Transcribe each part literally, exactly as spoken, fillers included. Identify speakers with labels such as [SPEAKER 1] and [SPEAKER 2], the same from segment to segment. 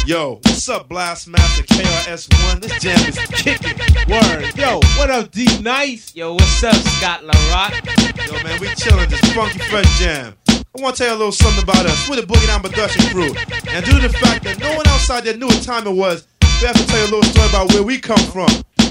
[SPEAKER 1] Yo, what's up, Blast Master K R S One? This jam is kicking.
[SPEAKER 2] Word. Yo, what up, D Nice?
[SPEAKER 3] Yo, what's up, Scott LaRock?
[SPEAKER 1] Yo, man, we chillin' this funky fresh jam. I want to tell you a little something about us. We're the Boogie Down Production crew. And due to the fact that no one outside there knew what time it was, we have to tell you a little story about where we come from.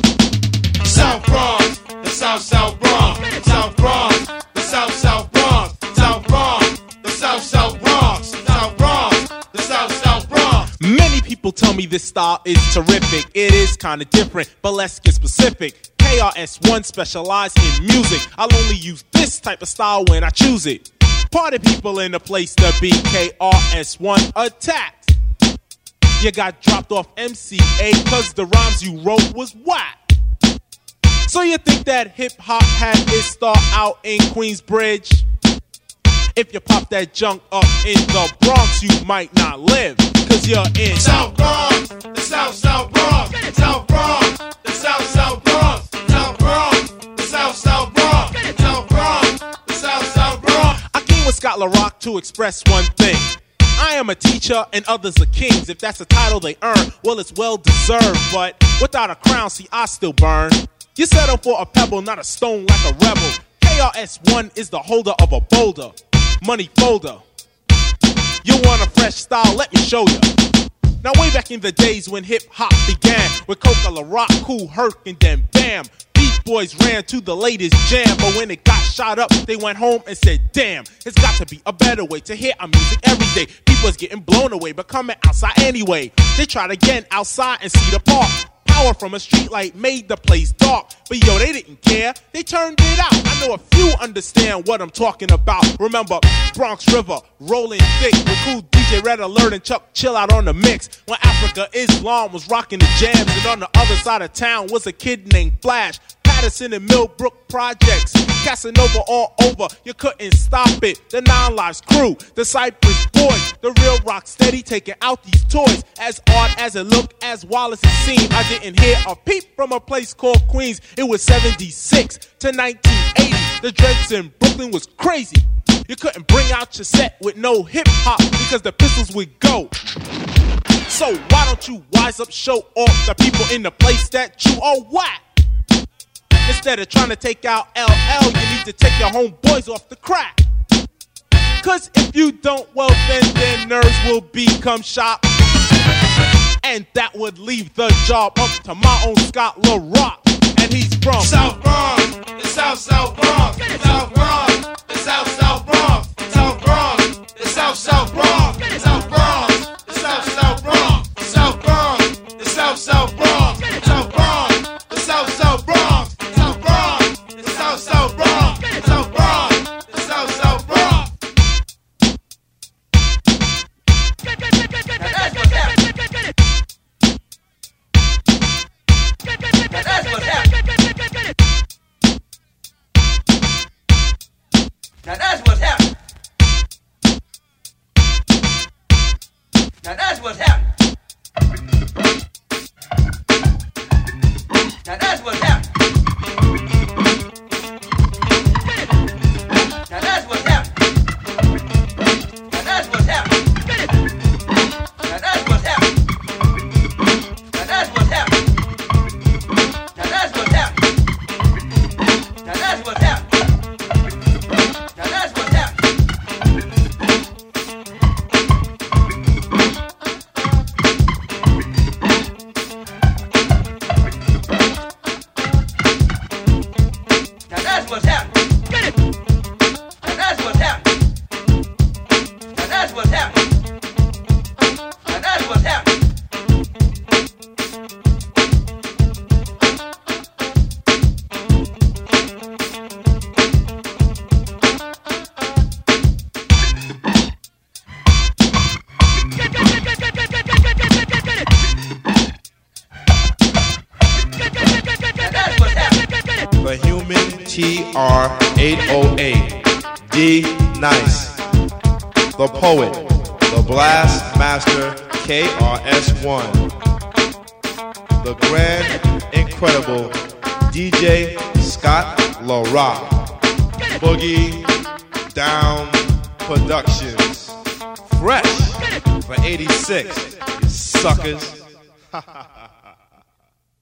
[SPEAKER 4] South Bronx, the South South Bronx, South Bronx, the South South Bronx, South Bronx, the South South Bronx, South Bronx, the South South Bronx.
[SPEAKER 2] Many people tell me this style is terrific. It is kinda different, but let's get specific. K R S One specialize in music. I'll only use this type of style when I choose it. Party people in the place to be. K R S One attacked. You got dropped off M C A cause the rhymes you wrote was whack. So you think that hip-hop had its start out in Queensbridge? If you pop that junk up in the Bronx, you might not live, cause you're in
[SPEAKER 4] South Bronx, the South South Bronx, South Bronx, the South South Bronx, South Bronx, the South South Bronx, South Bronx, the South South Bronx.
[SPEAKER 2] I came with Scott LaRock to express one thing. I am a teacher and others are kings. If that's a title they earn, well, it's well deserved. But without a crown, see, I still burn. You settle for a pebble, not a stone like a rebel. K R S One is the holder of a boulder. Money folder. You want a fresh style? Let me show you. Now way back in the days when hip-hop began, with Coca, LaRock, Kool Herc, and then bam, Beat Boys ran to the latest jam. But when it got shot up, they went home and said, damn, it's got to be a better way to hear our music every day. People's getting blown away, but coming outside anyway. They tried again outside and see the park. Power from a street light made the place dark. But yo, they didn't care, they turned it out. I know a few understand what I'm talking about. Remember Bronx River, rolling thick with cool D J Red Alert and Chuck Chill Out on the mix. When Africa Islam was rocking the jams, and on the other side of town was a kid named Flash. Patterson and Millbrook Projects, Casanova all over, you couldn't stop it. The Nine Lives crew, the Cypress Boys, the real rock steady taking out these toys. As odd as it looked, as wild as it seemed, I didn't hear a peep from a place called Queens. It was seventy-six to nineteen eighty, the dreads in Brooklyn was crazy. You couldn't bring out your set with no hip-hop because the pistols would go. So why don't you wise up, show off the people in the place that you are whack? Instead of trying to take out L L, you need to take your homeboys off the crack. Cause if you don't, well then their nerves will become shot. And that would leave the job up to my own Scott LaRock. And he's from
[SPEAKER 4] South Bronx, the South South Bronx, South Bronx, the South South Bronx, South Bronx, the South South Bronx, South Bronx, the South South Bronx, South Bronx, the South South Bronx, South Bronx, the South South Bronx. South South Bronx, South Bronx, the South South Bronx. Now that's what's happening. Now that's what's happening. Now that's what's happening. Now that's what's happening. Now that's what's happening. Now that's what's happening. Now that's what's happening. Now that's what's happening. Now that's what's happening. Now that's what's happening. Now that's what's happening. Now that's what's happening. Now that's what's happening.
[SPEAKER 1] The Human T R eight oh eight, D Nice, the Poet, the Blast Master K R S One, the Grand Incredible D J Scott LaRock, Boogie Down Productions, fresh for eighty-six. You suckers.